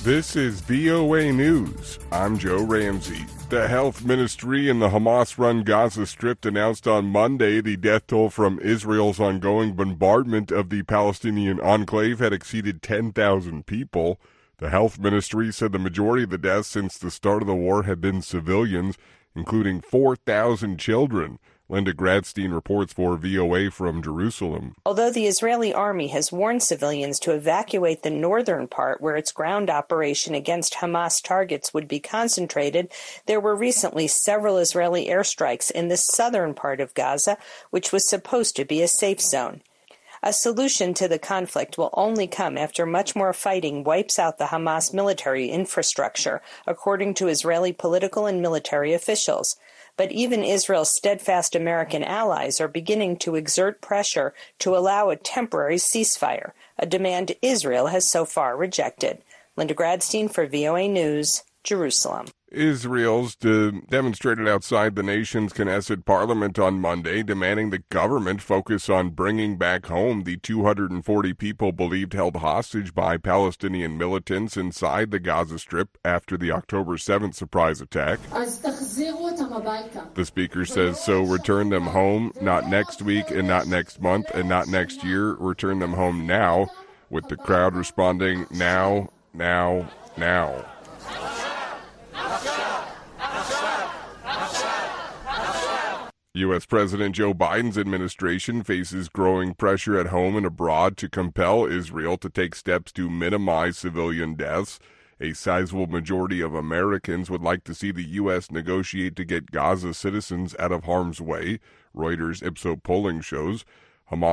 This is VOA News. I'm Joe Ramsey. The health ministry in the Hamas-run Gaza Strip announced on Monday the death toll from Israel's ongoing bombardment of the Palestinian enclave had exceeded 10,000 people. The health ministry said the majority of the deaths since the start of the war have been civilians, including 4,000 children. Linda Gradstein reports for VOA from Jerusalem. Although the Israeli army has warned civilians to evacuate the northern part where its ground operation against Hamas targets would be concentrated, there were recently several Israeli airstrikes in the southern part of Gaza, which was supposed to be a safe zone. A solution to the conflict will only come after much more fighting wipes out the Hamas military infrastructure, according to Israeli political and military officials. But even Israel's steadfast American allies are beginning to exert pressure to allow a temporary ceasefire, a demand Israel has so far rejected. Linda Gradstein for VOA News, Jerusalem. Israel's demonstrated outside the nation's Knesset parliament on Monday, demanding the government focus on bringing back home the 240 people believed held hostage by Palestinian militants inside the Gaza Strip after the October 7th surprise attack. The speaker says, so return them home, not next week and not next month and not next year. Return them home now, with the crowd responding, now, now, now. U.S. President Joe Biden's administration faces growing pressure at home and abroad to compel Israel to take steps to minimize civilian deaths. A sizable majority of Americans would like to see the U.S. negotiate to get Gaza citizens out of harm's way, Reuters Ipsos polling shows. Hamas